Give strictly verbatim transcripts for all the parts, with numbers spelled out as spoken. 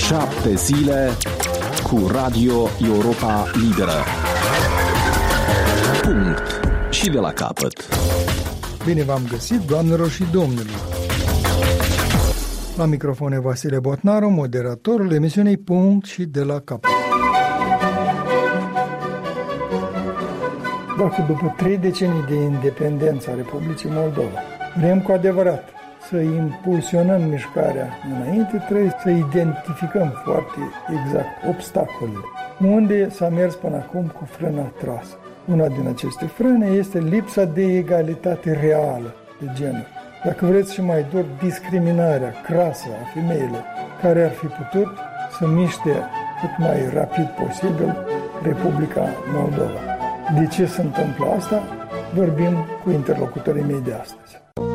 Șapte zile cu Radio Europa Liberă. Punct. Și de la capăt. Bine v-am găsit, doamnelor și domnilor. La microfon e Vasile Botnaru, moderatorul emisiunii Punct și de la capăt. Dacă după trei decenii de independență a Republicii Moldova vrem cu adevărat să impulsionăm mișcarea înainte, trebuie să identificăm foarte exact obstacolele. Unde s-a mers până acum cu frâna trasă. Una din aceste frâne este lipsa de egalitate reală de genuri. Dacă vreți și mai dur, discriminarea crasă a femeilor, care ar fi putut să miște cât mai rapid posibil Republica Moldova. De ce se întâmplă asta? Vorbim cu interlocutorii mei de astăzi.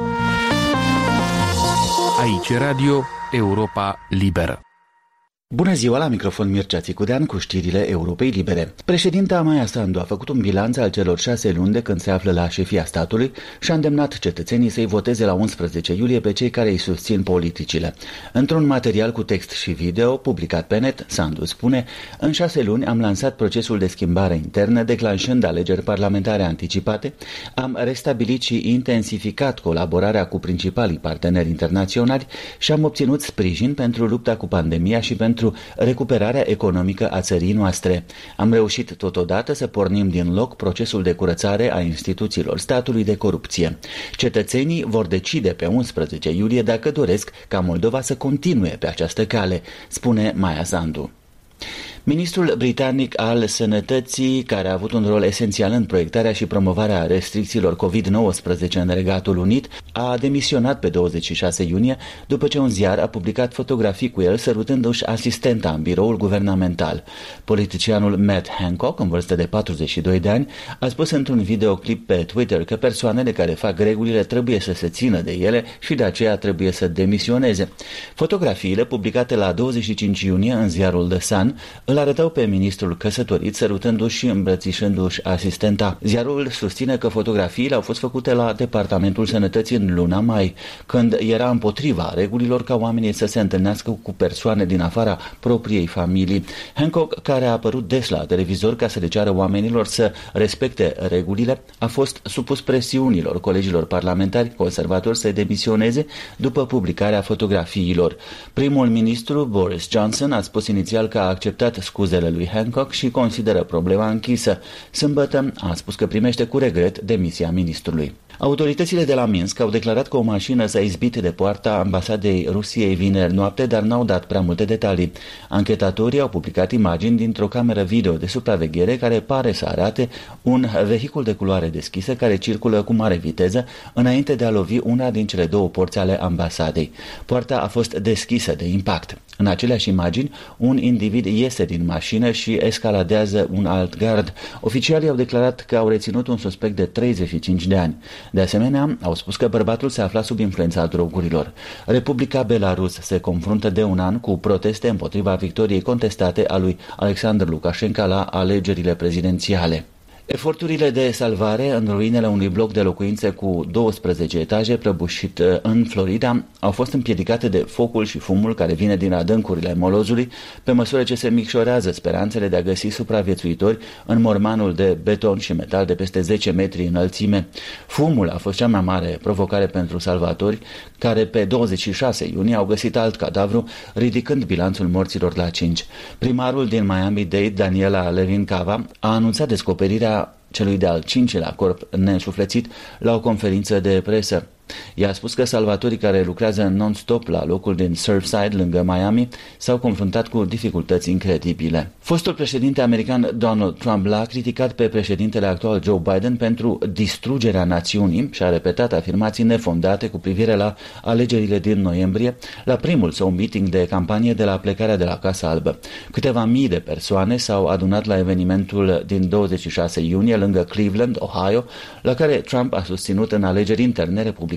Aici Radio Europa Liberă. Bună ziua, la microfon Mircea Țicudean cu știrile Europei Libere. Președinta Maia Sandu a făcut un bilanț al celor șase luni de când se află la șefia statului și a îndemnat cetățenii să-i voteze la unsprezece iulie pe cei care îi susțin politicile. Într-un material cu text și video publicat pe net, Sandu spune: în șase luni am lansat procesul de schimbare internă, declanșând alegeri parlamentare anticipate, am restabilit și intensificat colaborarea cu principalii parteneri internaționali și am obținut sprijin pentru lupta cu pandemia și pentru pentru recuperarea economică a țării noastre. Am reușit totodată să pornim din loc procesul de curățare a instituțiilor statului de corupție. Cetățenii vor decide pe unsprezece iulie dacă doresc ca Moldova să continue pe această cale, spune Maia Sandu. Ministrul britanic al Sănătății, care a avut un rol esențial în proiectarea și promovarea restricțiilor covid nouăsprezece în Regatul Unit, a demisionat pe douăzeci și șase iunie după ce un ziar a publicat fotografii cu el sărutându-și asistenta în biroul guvernamental. Politicianul Matt Hancock, în vârstă de patruzeci și doi de ani, a spus într-un videoclip pe Twitter că persoanele care fac regulile trebuie să se țină de ele și de aceea trebuie să demisioneze. Fotografiile publicate la douăzeci și cinci iunie în ziarul The Sun îl arătau pe ministrul căsătorit sărutându-și și îmbrățișându-și asistenta. Ziarul susține că fotografiile au fost făcute la Departamentul Sănătății în luna mai, când era împotriva regulilor ca oamenii să se întâlnească cu persoane din afara propriei familii. Hancock, care a apărut des la televizor ca să le ceară oamenilor să respecte regulile, a fost supus presiunilor colegilor parlamentari conservatori să demisioneze după publicarea fotografiilor. Primul ministru Boris Johnson a spus inițial că a acceptat scuzele lui Hancock și consideră problema închisă. Sâmbătă a spus că primește cu regret demisia ministrului. Autoritățile de la Minsk au declarat că o mașină s-a izbit de poarta ambasadei Rusiei vineri noapte, dar n-au dat prea multe detalii. Anchetatorii au publicat imagini dintr-o cameră video de supraveghere care pare să arate un vehicul de culoare deschisă care circulă cu mare viteză înainte de a lovi una din cele două porți ale ambasadei. Poarta a fost deschisă de impact. În aceleași imagini, un individ iese din mașină și escaladează un alt gard. Oficialii au declarat că au reținut un suspect de treizeci și cinci de ani. De asemenea, au spus că bărbatul se afla sub influența drogurilor. Republica Belarus se confruntă de un an cu proteste împotriva victoriei contestate a lui Alexander Lukashenko la alegerile prezidențiale. Eforturile de salvare în ruinele unui bloc de locuințe cu douăsprezece etaje prăbușit în Florida au fost împiedicate de focul și fumul care vine din adâncurile molozului, pe măsură ce se micșorează speranțele de a găsi supraviețuitori în mormanul de beton și metal de peste zece metri înălțime. Fumul a fost cea mai mare provocare pentru salvatori, care pe douăzeci și șase iunie au găsit alt cadavru, ridicând bilanțul morților la cinci. Primarul din Miami-Dade, Daniela Levin Cava, a anunțat descoperirea celui de-al cincilea corp neînsuflețit la o conferință de presă. Ea a spus că salvatorii care lucrează non-stop la locul din Surfside, lângă Miami, s-au confruntat cu dificultăți incredibile. Fostul președinte american Donald Trump l-a criticat pe președintele actual Joe Biden pentru distrugerea națiunii și a repetat afirmații nefondate cu privire la alegerile din noiembrie, la primul său meeting de campanie de la plecarea de la Casa Albă. Câteva mii de persoane s-au adunat la evenimentul din douăzeci și șase iunie lângă Cleveland, Ohio, la care Trump a susținut în alegeri interne republicane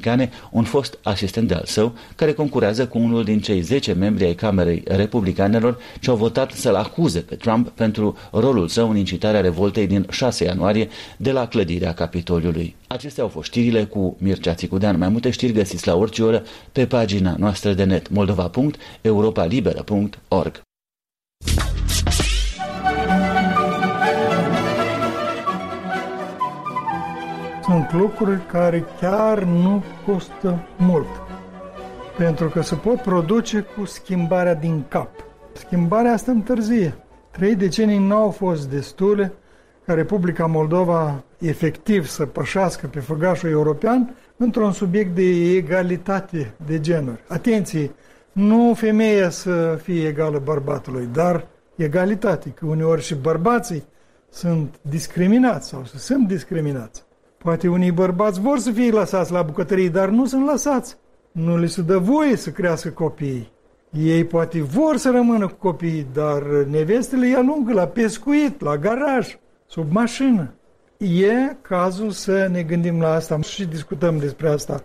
republicane un fost asistent de al său, care concurează cu unul din cei zece membri ai Camerei Republicanelor ce au votat să-l acuze pe Trump pentru rolul său în incitarea revoltei din șase ianuarie de la clădirea Capitoliului. Acestea au fost știrile cu Mircea Țicudean. Mai multe știri găsiți la orice oră pe pagina noastră de net moldova punct europa liberă punct org. Sunt lucruri care chiar nu costă mult, pentru că se pot produce cu schimbarea din cap. Schimbarea asta întârzie. Trei decenii nu au fost destule ca Republica Moldova efectiv să pășească pe făgașul european într-un subiect de egalitate de genuri. Atenție, nu femeia să fie egală bărbatului, dar egalitate, că uneori și bărbații sunt discriminați sau sunt discriminați. Poate unii bărbați vor să fie lăsați la bucătărie, dar nu sunt lăsați. Nu le se dă voie să crească copiii. Ei poate vor să rămână cu copiii, dar nevestele îi alungă la pescuit, la garaj, sub mașină. E cazul să ne gândim la asta și discutăm despre asta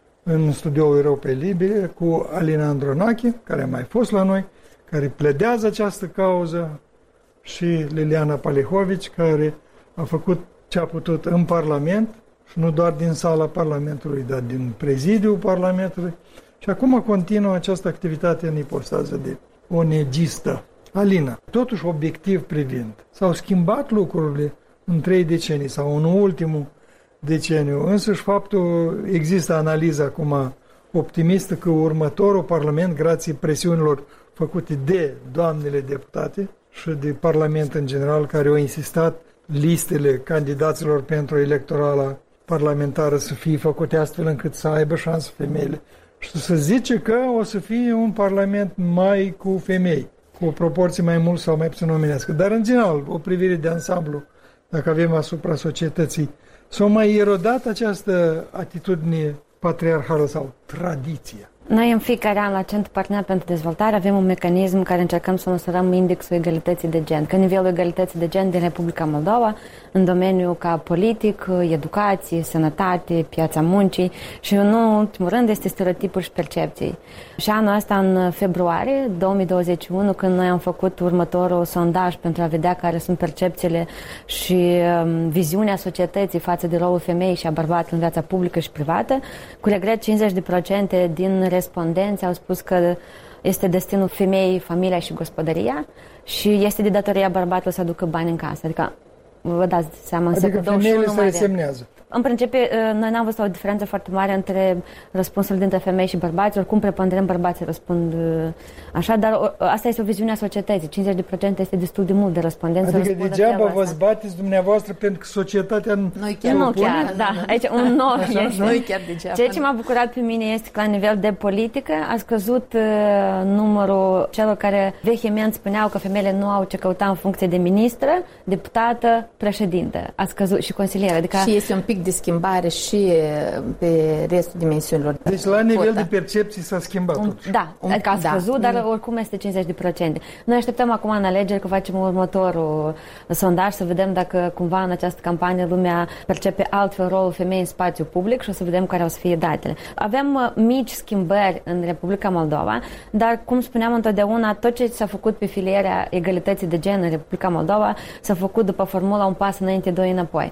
în studioul Europei Libere cu Alina Andronache, care a mai fost la noi, care pledează această cauză, și Liliana Palehovici, care a făcut ce a putut în Parlament, și nu doar din sala Parlamentului, dar din prezidiul Parlamentului. Și acum continuă această activitate în ipostază de onegistă. Alina, totuși obiectiv privind, s-au schimbat lucrurile în trei decenii sau în ultimul deceniu. Însăși faptul, există analiza acum optimistă că următorul Parlament, grație presiunilor făcute de doamnele deputate și de Parlament în general, care au insistat listele candidaților pentru electorala parlamentară să fie făcute astfel încât să aibă șansă femeile. Și să zice că o să fie un parlament mai cu femei, cu o proporție mai mult sau mai puțin omenească. Dar în general, o privire de ansamblu, dacă avem asupra societății, s-a mai erodat această atitudine patriarhală sau tradiție. Noi în fiecare an la Centrul Partener pentru Dezvoltare avem un mecanism care încercăm să măsurăm indexul egalității de gen, că nivelul egalității de gen din Republica Moldova în domeniul ca politic, educație, sănătate, piața muncii și în ultimul rând este stereotipuri și percepții. Și anul ăsta în februarie două mii douăzeci și unu, când noi am făcut următorul sondaj pentru a vedea care sunt percepțiile și um, viziunea societății față de rolul femeii și a bărbatului în viața publică și privată, cu regret cincizeci la sută din respondenți au spus că este destinul femeii, familia și gospodăria și este de datoria bărbatului să aducă bani în casă. Adică, vă dați seama, în adică femeile se resemnează. În principiu, noi n-am văzut o diferență foarte mare între răspunsul dintre femei și bărbați, oricum preponderent bărbații răspund așa, dar asta este o viziune a societății. cincizeci la sută este destul de mult de respondenți. Adică degeaba vă zbateți dumneavoastră pentru că societatea noi chiar nu chiar, da, aici un noi este. Noi chiar degeaba. Ceea ce m-a bucurat pe mine este că la nivel de politică a scăzut uh, numărul celor care vehement spuneau că femeile nu au ce căuta în funcție de ministră, deputată, președintă. A scăzut și consilieră. Adică și este un pic de schimbare și pe restul dimensiunilor. Deci la nivel de percepții s-a schimbat totuși. Da, adică a scăzut, da. Dar oricum este cincizeci la sută. Noi așteptăm acum în alegeri că facem următorul sondaj să vedem dacă cumva în această campanie lumea percepe altfel rolul femeii în spațiu public și o să vedem care o să fie datele. Avem mici schimbări în Republica Moldova, dar cum spuneam întotdeauna, tot ce s-a făcut pe filierea egalității de gen în Republica Moldova s-a făcut după formula un pas înainte, doi înapoi.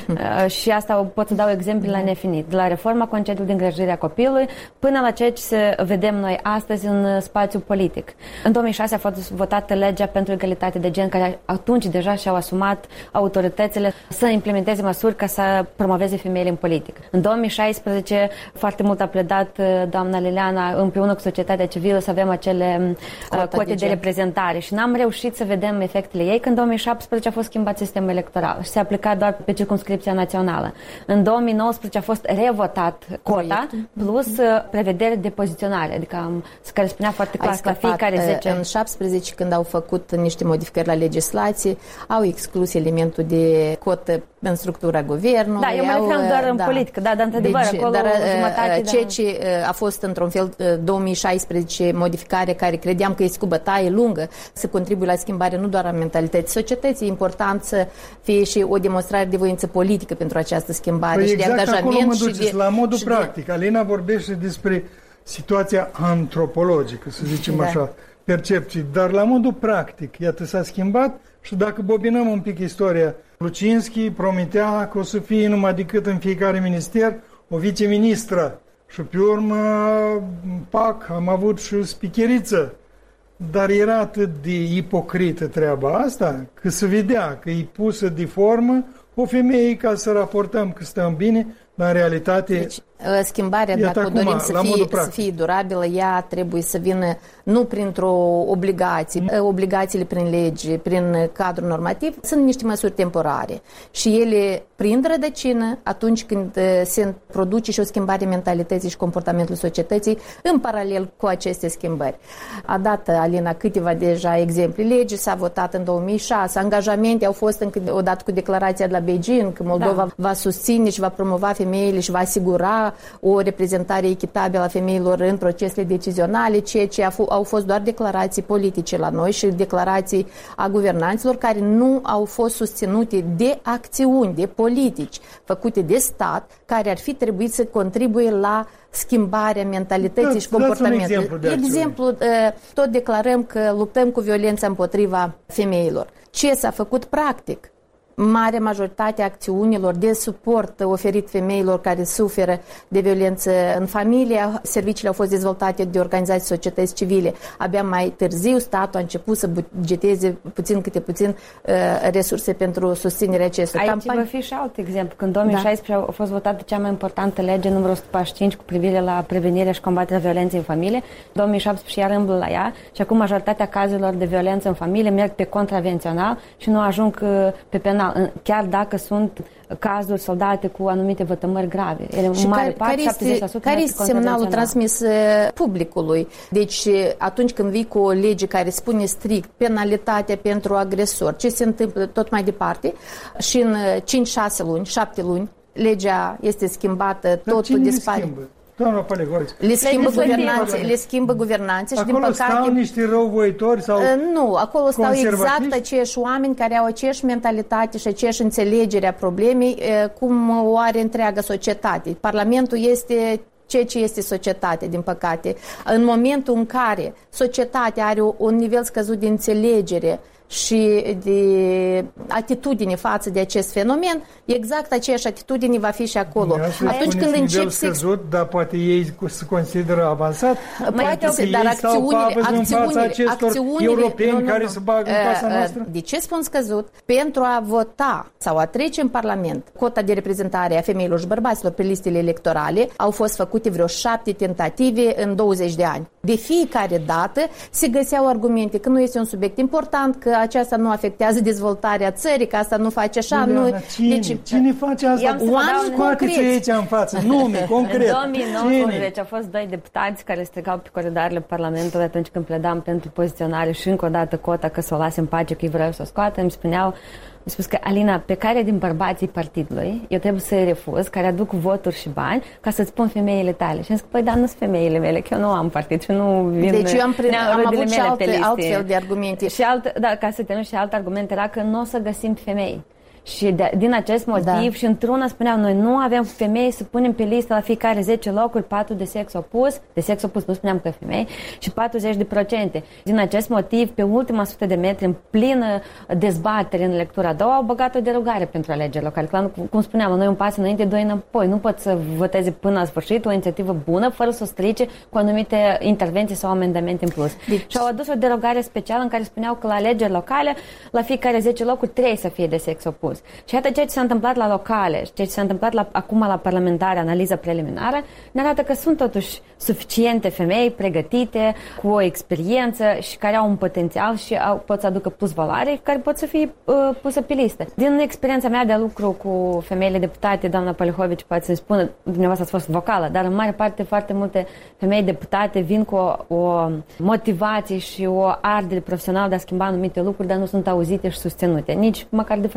Și asta pot să dau exemple la nefinit. De la reforma concediului de îngrijire a copilului până la ceea ce vedem noi astăzi în spațiul politic. În două mii șase a fost votată legea pentru egalitate de gen, care atunci deja și-au asumat autoritățile să implementeze măsuri ca să promoveze femeile în politică. În două mii șaisprezece foarte mult a pledat doamna Liliana împreună cu societatea civilă să avem acele Cota cote de, de reprezentare și n-am reușit să vedem efectele ei, când în două mii șaptesprezece a fost schimbat sistemul electoral și se aplica doar pe circumscripția națională. În două mii nouăsprezece a fost revotat cota plus prevedere de poziționare, adică care spunea foarte clar că fiecare zece... În șaptesprezece, când au făcut niște modificări la legislație, au exclus elementul de cotă în structura guvernului. Da, eu mă referam doar în da. politică, da, dar într-adevăr, deci, acolo dar, jumătate... Ceea de... ce a fost într-un fel două mii șaisprezece modificare care credeam că este cu bătaie lungă să contribuie la schimbarea nu doar a mentalității societății, e important să fie și o demonstrare de voință politică pentru această schimbare păi și exact de angajament. Și de, la modul practic. De... Alina vorbește despre situația antropologică, să zicem da. așa, percepții, dar la modul practic, iată, s-a schimbat și dacă bobinăm un pic istoria, Lucinski promitea că o să fie numai decât în fiecare minister o viceministră și pe urmă, pac, am avut și spicheriță. Dar era atât de ipocrită treaba asta, că se vedea că e pusă de formă o femeie ca să raportăm că stăm bine, dar în realitate... Deci, schimbarea, dacă o dorim să fie, să fie durabilă, ea trebuie să vină nu printr-o obligație, obligațiile prin lege, prin cadrul normativ, sunt niște măsuri temporare și ele prind rădăcină atunci când se produce și o schimbare mentalității și comportamentului societății în paralel cu aceste schimbări. A dat Alina câteva deja exemple. Legea s-a votat în două mii șase, angajamente au fost încă odată cu declarația de la Beijing că Moldova da. va susține și va promova femeile și va asigura o reprezentare echitabilă a femeilor în procesele decizionale, ceea ce au fost doar declarații politice la noi și declarații a guvernanților care nu au fost susținute de acțiuni, de politici făcute de stat, care ar fi trebuit să contribuie la schimbarea mentalității da, și comportamentului. Exemplu, de exemplu, tot declarăm că luptăm cu violența împotriva femeilor. Ce s-a făcut practic? Marea majoritate a acțiunilor de suport oferit femeilor care suferă de violență în familie, serviciile au fost dezvoltate de organizații societăți civile. Abia mai târziu statul a început să bugeteze puțin câte puțin uh, resurse pentru susținerea acestor Aici campanii. va fi și alt exemplu. Când în două mii șaisprezece da. a fost votată cea mai importantă lege, numărul o sută patruzeci și cinci, cu privire la prevenirea și combaterea violenței în familie, două mii șaptesprezece iar îmblă la ea și acum majoritatea cazurilor de violență în familie merg pe contravențional și nu ajung uh, pe penal. Chiar dacă sunt cazuri soldate cu anumite vătămări grave. Ele, și mare care, parte, care este, care este semnalul transmis publicului? Deci atunci când vii cu o lege care spune strict penalitatea pentru agresor, ce se întâmplă tot mai departe și în cinci șase luni, șapte luni, legea este schimbată, dar totul dispare. Doamna Palegoriță. Le schimbă guvernanțe, le schimbă guvernanțe și acolo din păcate... stau niște răuvoitori sau Nu, acolo stau exact aceiași oameni care au aceeași mentalitate și aceeași înțelegere a problemei cum o are întreaga societate. Parlamentul este ceea ce este societatea, din păcate. În momentul în care societatea are un nivel scăzut de înțelegere și de atitudine față de acest fenomen, exact aceeași atitudine va fi și acolo. Atunci când începi să... scăzut, dar poate ei se consideră avansat, poate să, dar acțiunile, acțiunile, acțiunile europeni nu, nu, nu. care se bagă în casa noastră. De ce spun scăzut? Pentru a vota sau a trece în Parlament cota de reprezentare a femeilor și bărbaților pe listele electorale au fost făcute vreo șapte tentative în douăzeci de ani. De fiecare dată se găseau argumente că nu este un subiect important, că aceasta nu afectează dezvoltarea țării, că asta nu face așa. Nu... Cine? Deci, cine face asta? Oameni concreți. Aici în față, nume, concret. În două mii nouăsprezece au fost doi deputați care strigau pe coridoarele Parlamentului atunci când pledam pentru poziționare și încă o dată cota că să o lase în pace, că îi vreau să o scoată. Îmi spuneau, mi-a spus că Alina, pe care din bărbații partidului eu trebuie să-i refuz, care aduc voturi și bani, ca să-ți pun femeile tale. Și am zis că, păi, dar nu sunt femeile mele, că eu nu am partid și nu vin. Deci eu am, pre- am avut și alte, altfel de argumente. Și alt, da, ca să termin, și alt argument era că nu o să găsim femei. Și de, din acest motiv da. și într-una spuneau, noi nu avem femei să punem pe listă la fiecare zece locuri, patru de sex opus, de sex opus nu spuneam că femei, și patruzeci de procente. Din acest motiv, pe ultima sută de metri, în plină dezbatere în lectura a doua, au băgat o derogare pentru alegeri locale. Cum spuneam, noi un pas înainte, doi înapoi. Nu pot să voteze până la sfârșit o inițiativă bună, fără să o strice cu anumite intervenții sau amendamente în plus. Deci... Și au adus o derogare specială în care spuneau că la alegeri locale, la fiecare zece locuri, trebuie să fie de sex opus. Și iată ceea ce s-a întâmplat la locale, ceea ce s-a întâmplat la, acum la parlamentare, analiza preliminară, ne arată că sunt totuși suficiente femei pregătite, cu o experiență și care au un potențial și au, pot să aducă plus valoare, care pot să fie uh, pusă pe listă. Din experiența mea de lucru cu femeile deputate, doamna Polihovici poate să-mi spună, dumneavoastră ați fost vocală, dar în mare parte foarte multe femei deputate vin cu o, o motivație și o ardere profesională de a schimba anumite lucruri, dar nu sunt auzite și susținute, nici măcar de fracțiune.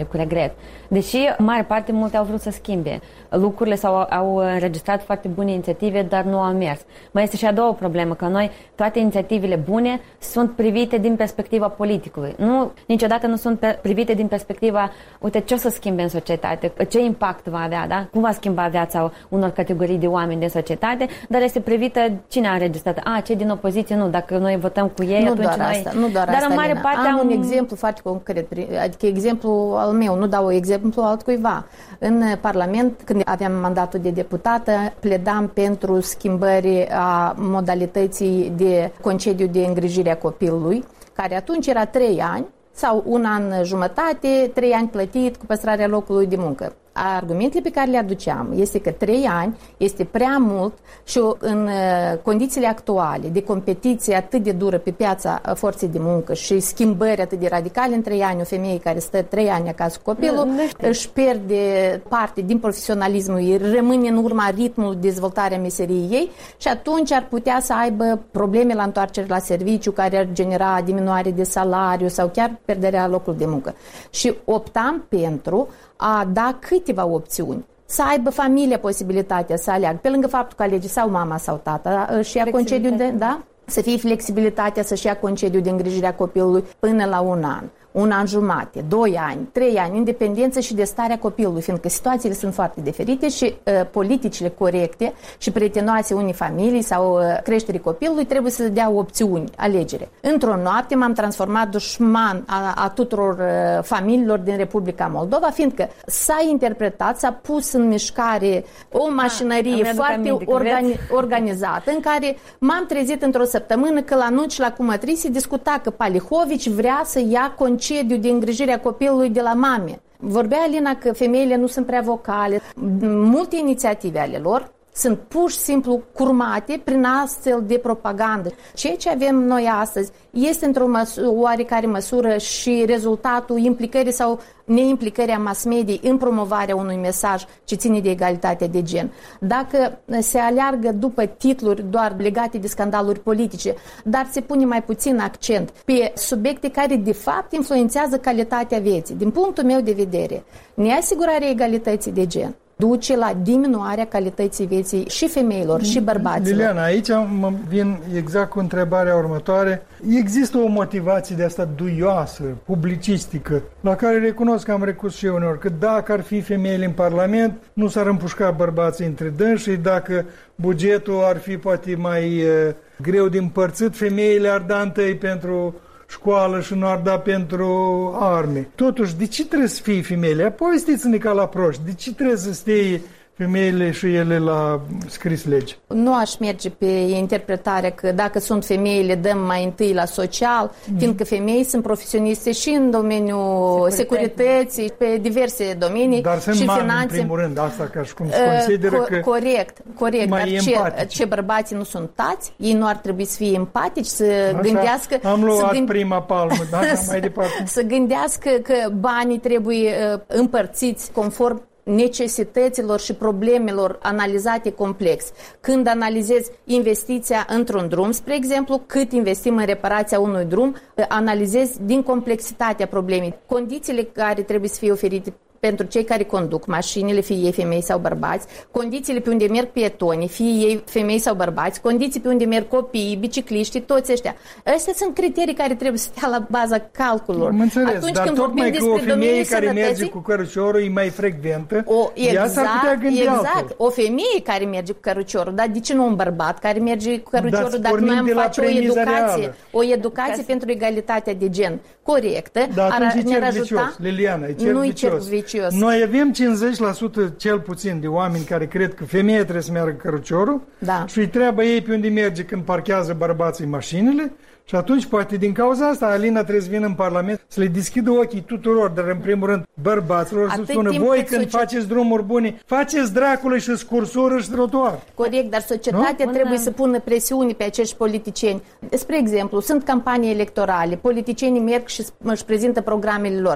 cu regret. Deși, în mare parte, multe au vrut să schimbe lucrurile sau au înregistrat foarte bune inițiative, dar nu au mers. Mai este și a doua problemă, că noi toate inițiativele bune sunt privite din perspectiva politicului. Nu, niciodată nu sunt privite din perspectiva, uite, ce o să schimbe în societate, ce impact va avea, da? Cum va schimba viața unor categorii de oameni din societate, dar este privită cine a înregistrat. A, cei din opoziție, nu, dacă noi votăm cu ei, nu atunci doar noi... Asta, nu doar dar asta, în mare Lina. parte am un... un exemplu foarte concret, adică exemplu al meu, nu dau exemplu altcuiva. În Parlament, când aveam mandatul de deputată, pledam pentru schimbări a modalității de concediu de îngrijire a copilului, care atunci era trei ani sau un an jumătate, trei ani plătit cu păstrarea locului de muncă. Argumentele pe care le aduceam este că trei ani este prea mult și în condițiile actuale de competiție atât de dură pe piața forței de muncă și schimbări atât de radicale, în trei ani o femeie care stă trei ani acasă cu copilul își pierde parte din profesionalismul ei, rămâne în urma ritmului de dezvoltare a meseriei ei și atunci ar putea să aibă probleme la întoarcere la serviciu care ar genera diminuare de salariu sau chiar pierderea locului de muncă. Și optam pentru a da câteva opțiuni. Să aibă familia posibilitatea să aleagă, pe lângă faptul că alege sau mama sau tata și ia concediu de, da? Să fie flexibilitatea să-și ia concediu de îngrijire a copilului până la un an, un an jumate, doi ani, trei ani, independență și de starea copilului, fiindcă situațiile sunt foarte diferite și uh, politicile corecte și prietenoase unei familii sau uh, creșterii copilului trebuie să dea opțiuni, alegere. Într-o noapte m-am transformat dușman a, a tuturor uh, familiilor din Republica Moldova, fiindcă s-a interpretat, s-a pus în mișcare o mașinărie ah, foarte organi- organizată în care m-am trezit într-o săptămână că la Nuci, la Cumătrii se discuta că Palihovici vrea să ia concediu de îngrijire a copilului de la mame. Vorbea Alina că femeile nu sunt prea vocale. Multe inițiative ale lor sunt pur și simplu curmate prin astfel de propagandă. Ceea ce avem noi astăzi este într-o măs- oarecare măsură și rezultatul implicării sau neimplicării a mass media în promovarea unui mesaj ce ține de egalitatea de gen. Dacă se aleargă după titluri doar legate de scandaluri politice, dar se pune mai puțin accent pe subiecte care de fapt influențează calitatea vieții. Din punctul meu de vedere, neasigurarea egalității de gen duce la diminuarea calității vieții și femeilor și bărbaților. Liliana, aici mă vin exact cu întrebarea următoare. Există o motivație de asta duioasă, publicistică, la care recunosc că am recurs și eu uneori, că dacă ar fi femeile în Parlament, nu s-ar împușca bărbații între dânsi și dacă bugetul ar fi poate mai uh, greu de împărțit, femeile ar da întâi pentru școală și nu ar da pentru arme. Totuși, de ce trebuie să fie femeile? Apoi știți-ne ca la proști. De ce trebuie să stea femeile și ele la scris legi? Nu aș merge pe interpretarea că dacă sunt femeile, le dăm mai întâi la social, mm. fiindcă femei sunt profesioniste și în domeniul securității, pe diverse domenii. Dar sunt și mami, finanțe. În primul rând, asta ca și cum se consideră uh, că corect, corect. mai Dar ce, ce bărbații nu sunt tați, ei nu ar trebui să fie empatici, să așa, gândească... Am luat să gând... prima palmă, dar mai departe. Să gândească că banii trebuie uh, împărțiți conform necesităților și problemelor analizate complex. Când analizezi investiția într-un drum, spre exemplu, cât investim în reparația unui drum, analizezi din complexitatea problemei. Condițiile care trebuie să fie oferite pentru cei care conduc mașinile, fie ei femei sau bărbați, condițiile pe unde merg pietonii, fie ei femei sau bărbați, condiții pe unde merg copiii, bicicliștii, toți ăștia. Astea sunt criterii care trebuie să stea la baza calculelor. Am înțeles, atunci dar când tocmai că o femeie care merge cu căruciorul e mai frecventă, o, exact, ea s-ar putea gândi exact. altfel. O femeie care merge cu căruciorul, dar de ce nu un bărbat care merge cu căruciorul, dar dacă noi am face o educație, reală. o educație pentru egalitatea de gen corectă, dar ar ne ajuta? Vicios, Liliana, e cer nu vicios. e cer vicios. Noi avem cincizeci la sută cel puțin de oameni care cred că femeia trebuie să meargă căruciorul da. și îi treabă ei pe unde merge când parchează bărbații mașinile și atunci poate din cauza asta Alina trebuie să vină în Parlament să le deschidă ochii tuturor, dar în primul rând bărbaților să spună voi când soci... faceți drumuri bune, faceți dracului și scursură și trotuar. Corect, dar societatea nu? trebuie să pună presiuni pe acești politicieni. Spre exemplu, sunt campanii electorale, politicienii merg și își prezintă programele lor.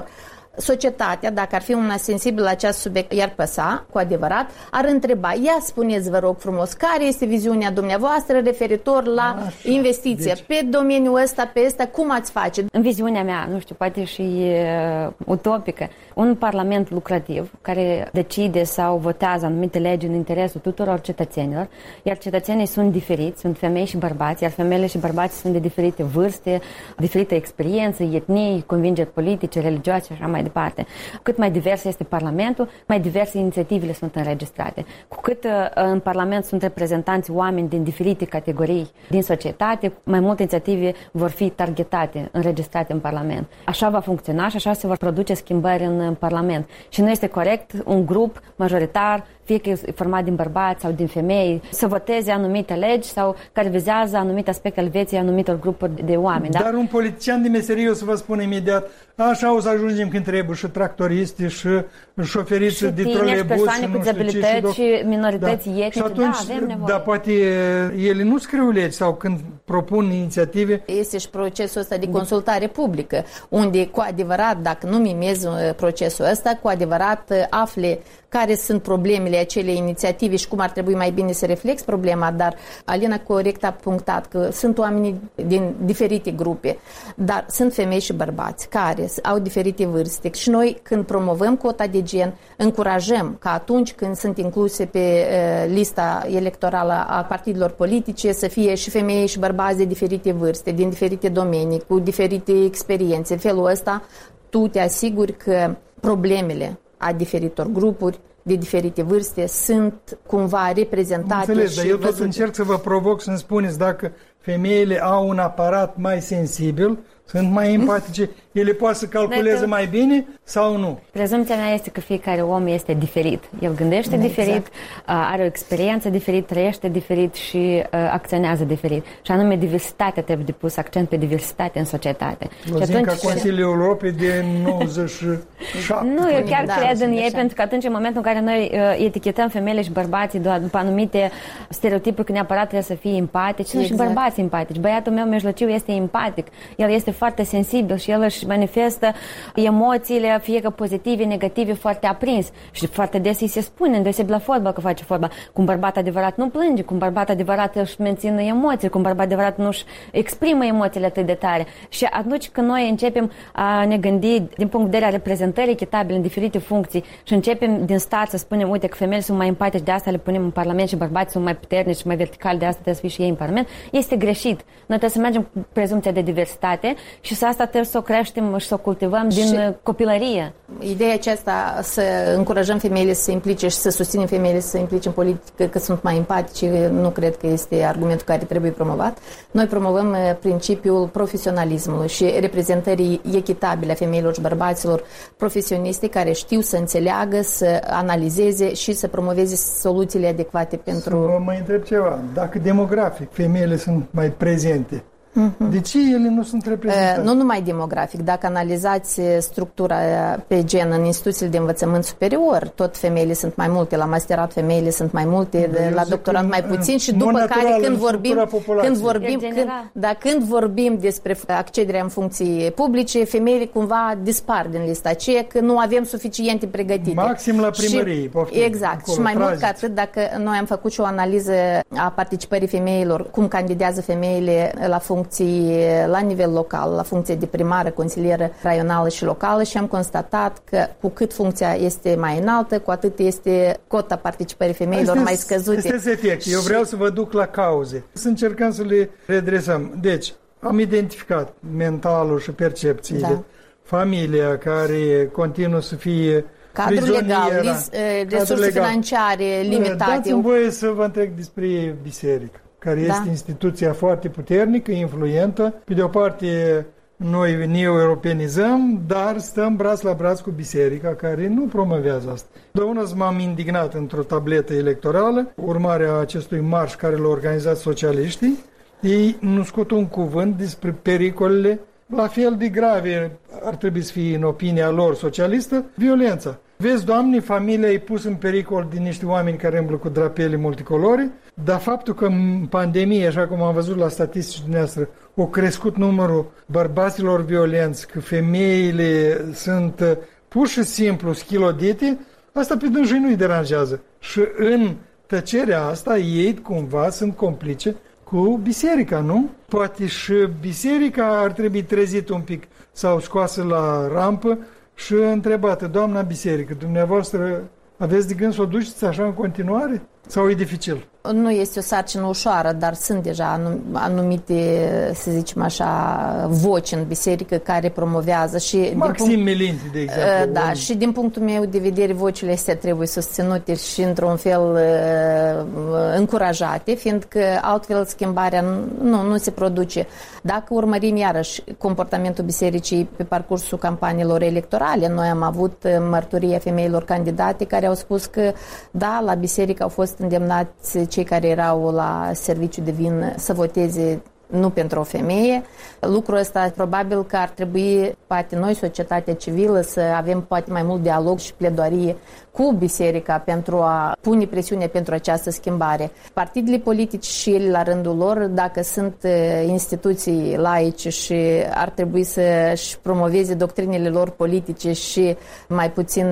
societatea, dacă ar fi una sensibilă la acest subiect, iar păsa, cu adevărat, ar întreba, ia spuneți, vă rog frumos, care este viziunea dumneavoastră referitor la Așa. investiție deci... pe domeniul ăsta, pe ăsta, cum ați face? În viziunea mea, nu știu, poate și uh, utopică, un parlament lucrativ care decide sau votează anumite legi în interesul tuturor cetățenilor, iar cetățenii sunt diferiți, sunt femei și bărbați, iar femeile și bărbații sunt de diferite vârste, diferite experiențe, etnii, convingeri politice, religioase și așa mai departe. Cât mai divers este Parlamentul, mai diverse inițiativele sunt înregistrate. Cu cât uh, în Parlament sunt reprezentanți oameni din diferite categorii din societate, mai multe inițiative vor fi targetate, înregistrate în Parlament. Așa va funcționa și așa se vor produce schimbări în, în Parlament. Și nu este corect un grup majoritar, fie că e format din bărbați sau din femei, să voteze anumite legi sau care vizează anumite aspecte ale vieții anumitor grupuri de oameni. Dar da? un politician de meserie o să vă spun imediat, așa o să ajungem când trebuie și tractoriști și șoferiți și de trolebus persoane cu dizabilități și, și minorități da. etnice, și atunci, da, avem nevoie. Dar poate ele nu scriu legi sau când propun inițiative. Este și procesul ăsta de consultare publică, unde cu adevărat, dacă nu mimezi procesul ăsta, cu adevărat afle care sunt problemele acelei inițiative și cum ar trebui mai bine să reflexi problema, dar Alina corect a punctat că sunt oameni din diferite grupe, dar sunt femei și bărbați care au diferite vârste și noi când promovăm cota de gen, încurajăm ca atunci când sunt incluse pe uh, lista electorală a partidelor politice să fie și femei și bărbați de diferite vârste, din diferite domenii, cu diferite experiențe. În felul ăsta tu te asiguri că problemele a diferitor grupuri de diferite vârste sunt cumva reprezentate. Înțeles, și dar eu tot văzute. încerc să vă provoc să-mi spuneți dacă femeile au un aparat mai sensibil, sunt mai empatice, ele poate să calculeze mai bine sau nu? Prezumția mea este că fiecare om este diferit. El gândește exact. diferit, are o experiență diferit, trăiește diferit și uh, acționează diferit. Și anume diversitatea, trebuie de pus accent pe diversitate în societate. Și atunci, ca Consiliul Europei de nouăzeci și șapte. Nu, eu chiar da, cred în ei, pentru că atunci, în momentul în care noi uh, etichetăm femeile și bărbații după anumite stereotipuri, că neapărat trebuie să fie empatici, sunt exact. și bărbați empatici. Băiatul meu mijlociu este empatic. El este foarte sensibil și el își manifestă emoțiile, fie că pozitive, negative, foarte aprins. Și foarte des îi se spune, îndeosebi la fotbal, că face fotbal. Cu un bărbat adevărat nu plânge, cu un bărbat adevărat își menține emoții, cu un bărbat adevărat nu își exprimă emoțiile atât de tare. Și atunci când noi începem a ne gândi din punct de vedere a reprezentării echitabile în diferite funcții și începem din start să spunem, uite că femeile sunt mai empatici, de asta le punem în Parlament și bărbații sunt mai puternici și mai verticali, de asta trebuie să fie și ei în Parlament, este greșit. Noi trebuie să mergem cu prezumția de diversitate și să asta trebuie să o creștem și să o cultivăm din și copilărie. Ideea aceasta să încurajăm femeile să se implice și să susținem femeile să se implice în politică, că sunt mai empatice, nu cred că este argumentul care trebuie promovat. Noi promovăm principiul profesionalismului și reprezentării echitabile a femeilor și bărbaților profesioniști care știu să înțeleagă, să analizeze și să promoveze soluțiile adecvate pentru... Să vă mai întreb ceva. Dacă demografic femeile sunt mai prezente, de ce ele nu sunt reprezentate? Nu numai demografic. Dacă analizați structura pe gen în instituțiile de învățământ superior, tot femeile sunt mai multe, la masterat femeile sunt mai multe, de, la doctorat mai puțin și după care când vorbim, când vorbim, când, da, când vorbim despre accederea în funcții publice, femeile cumva dispar din lista aceea că nu avem suficiente pregătite. Maxim la primărie. Și, poftim, exact. Acolo, și mai traziți. Mult ca atât, dacă noi am făcut și o analiză a participării femeilor, cum candidează femeile la funcții la nivel local, la funcție de primară, consilieră raională și locală și am constatat că cu cât funcția este mai înaltă, cu atât este cota participării femeilor Astea mai scăzute. Este efect. Eu vreau să vă duc la cauze. Să încercăm să le redresăm. Deci, am identificat mentalul și percepțiile, da. Familia care continuă să fie cadrul legal, resurse legal. Financiare limitate. Dați-mi voie să vă întreb despre biserică, care da. Este instituția foarte puternică, influentă. Pe de o parte, noi ne europenizăm, dar stăm braț la braț cu biserica, care nu promovează asta. Întotdeauna m-am indignat într-o tabletă electorală, urmarea acestui marș care l-au organizat socialiștii. Ei nu scot un cuvânt despre pericolele, la fel de grave ar trebui să fie în opinia lor socialistă, violența. Vezi, Doamne, familia e pus în pericol de niște oameni care îmblă cu drapele multicolore, dar faptul că în pandemie, așa cum am văzut la statistici dumneavoastră, o crescut numărul bărbaților violenți, că femeile sunt pur și simplu schilodite, asta pe dânsii nu-i deranjează. Și în tăcerea asta ei cumva sunt complice cu biserica, nu? Poate și biserica ar trebui trezit un pic sau scoasă la rampă și întrebată, doamna biserică, dumneavoastră aveți de gând să o duceți așa în continuare? Sau e dificil? Nu este o sarcină ușoară, dar sunt deja anumite, să zicem așa, voci în biserică care promovează și... Maxim punct, Melinti, de exemplu. Da, un... și din punctul meu de vedere, vocile astea trebuie susținute și într-un fel încurajate, fiindcă altfel schimbarea nu, nu se produce. Dacă urmărim iarăși comportamentul bisericii pe parcursul campaniilor electorale, noi am avut mărturia femeilor candidate care au spus că, da, la biserică au fost îndemnați cei care erau la serviciu divin să voteze nu pentru o femeie. Lucrul ăsta probabil că ar trebui, poate noi, societatea civilă, să avem poate mai mult dialog și pledoarie cu biserica pentru a pune presiune pentru această schimbare. Partidele politice și ele la rândul lor, dacă sunt instituții laice și ar trebui să-și promoveze doctrinele lor politice și mai puțin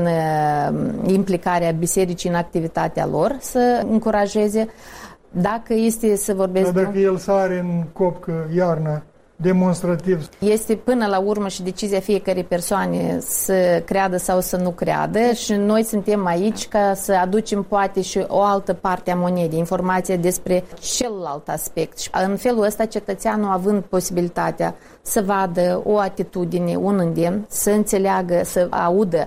implicarea bisericii în activitatea lor, să încurajeze. Dacă este să vorbesc... Dar dacă el sare în copcă iarna, demonstrativ... Este până la urmă și decizia fiecărei persoane să creadă sau să nu creadă și noi suntem aici ca să aducem poate și o altă parte a monedei, informația despre celălalt aspect. Și în felul ăsta cetățeanul, având posibilitatea să vadă o atitudine, un îndemn, să înțeleagă, să audă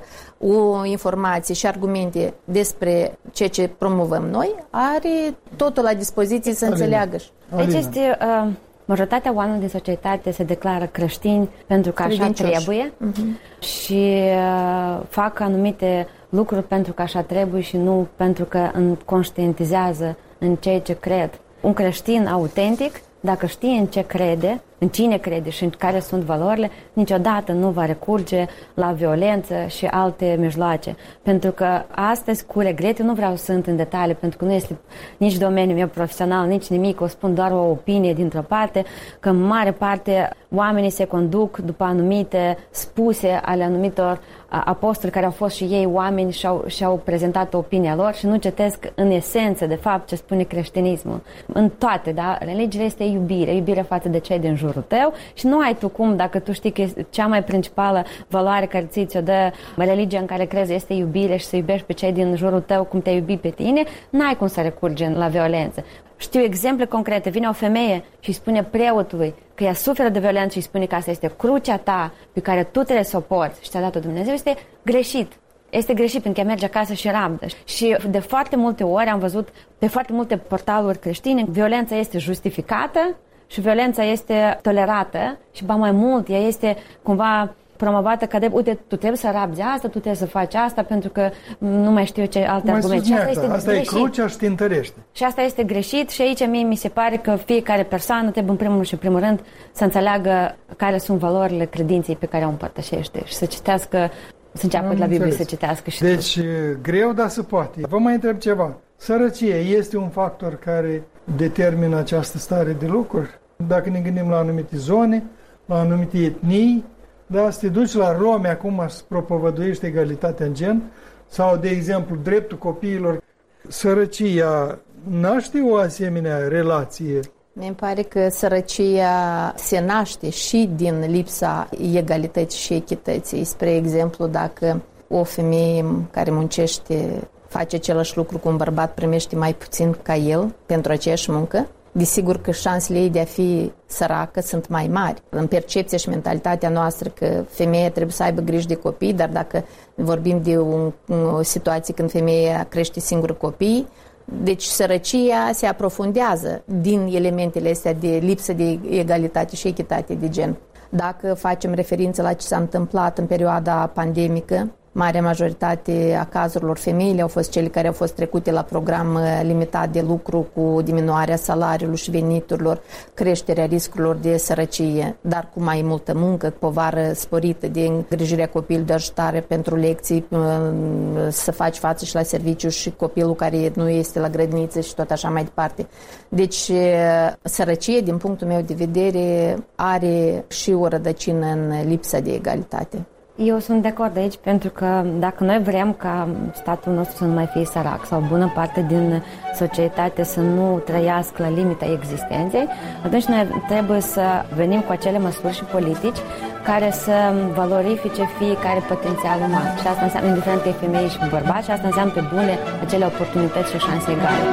o informație și argumente despre ceea ce promovăm noi, are totul la dispoziție să Alina. înțeleagă. Deci este... Uh... Majoritatea oamenilor din societate se declară creștini pentru că așa trebuie uh-huh. și uh, fac anumite lucruri pentru că așa trebuie și nu pentru că conștientizează în ceea ce cred. Un creștin autentic, dacă știe în ce crede, în cine crede și în care sunt valorile, niciodată nu va recurge la violență și alte mijloace. Pentru că astăzi, cu regret, eu nu vreau să sunt în detalii, pentru că nu este nici domeniul meu profesional, nici nimic, o spun doar o opinie dintr-o parte, că în mare parte oamenii se conduc după anumite spuse ale anumitor apostoli care au fost și ei oameni și au, și au prezentat opinia lor și nu citesc în esență, de fapt, ce spune creștinismul. În toate, da? Religia este iubire, iubire față de cei din jurul tău și nu ai tu cum, dacă tu știi că cea mai principală valoare care ți ți-o dă religia în care crezi este iubire și să iubești pe cei din jurul tău cum te-ai iubit pe tine, n-ai cum să recurgi la violență. Știu exemple concrete. Vine o femeie și îi spune preotului că ea suferă de violență și îi spune că asta este crucea ta pe care tu te le soporți și ți-a dat-o Dumnezeu, este greșit. Este greșit pentru că merge acasă și rabdă. Și de foarte multe ori am văzut pe foarte multe portaluri creștine, violența este justificată și violența este tolerată și ba mai mult, ea este cumva promovată ca de, uite, tu trebuie să rabzi asta, tu trebuie să faci asta, pentru că nu mai știu ce alte mai argumente. Și asta este asta e crucea și te întărește. Și asta este greșit și aici mie mi se pare că fiecare persoană trebuie în primul și în primul rând să înțeleagă care sunt valorile credinței pe care o împărtășește și să citească, să înceapă Am la Biblie să citească. Și deci, tot. greu, dar se poate. Vă mai întreb ceva. Sărăcia este un factor care determină această stare de lucruri? Dacă ne gândim la anumite zone, la anumite etnii, da, să te duci la romi acum să propovăduiești egalitatea în gen, sau, de exemplu, dreptul copiilor, sărăcia naște o asemenea relație? Mi pare că sărăcia se naște și din lipsa egalității și echității. Spre exemplu, dacă o femeie care muncește face același lucru cu un bărbat, primește mai puțin ca el pentru aceeași muncă, desigur că șansele ei de a fi săracă sunt mai mari. În percepția și mentalitatea noastră că femeia trebuie să aibă grijă de copii, dar dacă vorbim de un, o situație când femeia crește singură copii, deci sărăcia se aprofundează din elementele astea de lipsă de egalitate și echitate de gen. Dacă facem referință la ce s-a întâmplat în perioada pandemică, marea majoritate a cazurilor femeile au fost cele care au fost trecute la program limitat de lucru cu diminuarea salariului și veniturilor, creșterea riscurilor de sărăcie, dar cu mai multă muncă, povară sporită de îngrijirea copilului, de ajutare pentru lecții, să faci față și la serviciu și copilul care nu este la grădiniță și tot așa mai departe. Deci sărăcie, din punctul meu de vedere, are și o rădăcină în lipsa de egalitate. Eu sunt de acord aici, pentru că dacă noi vrem ca statul nostru să nu mai fie sărac sau o bună parte din societate să nu trăiască la limita existenței, atunci noi trebuie să venim cu acele măsuri și politici care să valorifice fiecare potențial uman. Și asta înseamnă, indiferent că e femeie și bărbat, și asta înseamnă pe bune acele oportunități și șanse egale.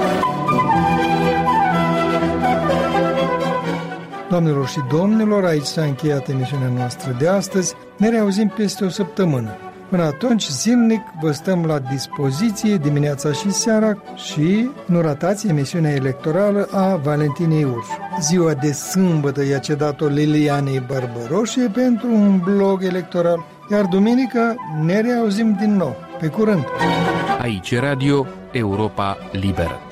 Doamnelor și domnilor, aici s-a încheiat emisiunea noastră de astăzi. Ne reauzim peste o săptămână. Până atunci, zilnic vă stăm la dispoziție dimineața și seara și nu ratați emisiunea electorală a Valentinei Ursu. Ziua de sâmbătă i-a cedat-o Lilianei Barbăroșie pentru un blog electoral, iar duminică ne reauzim din nou. Pe curând! Aici Radio Europa Liberă.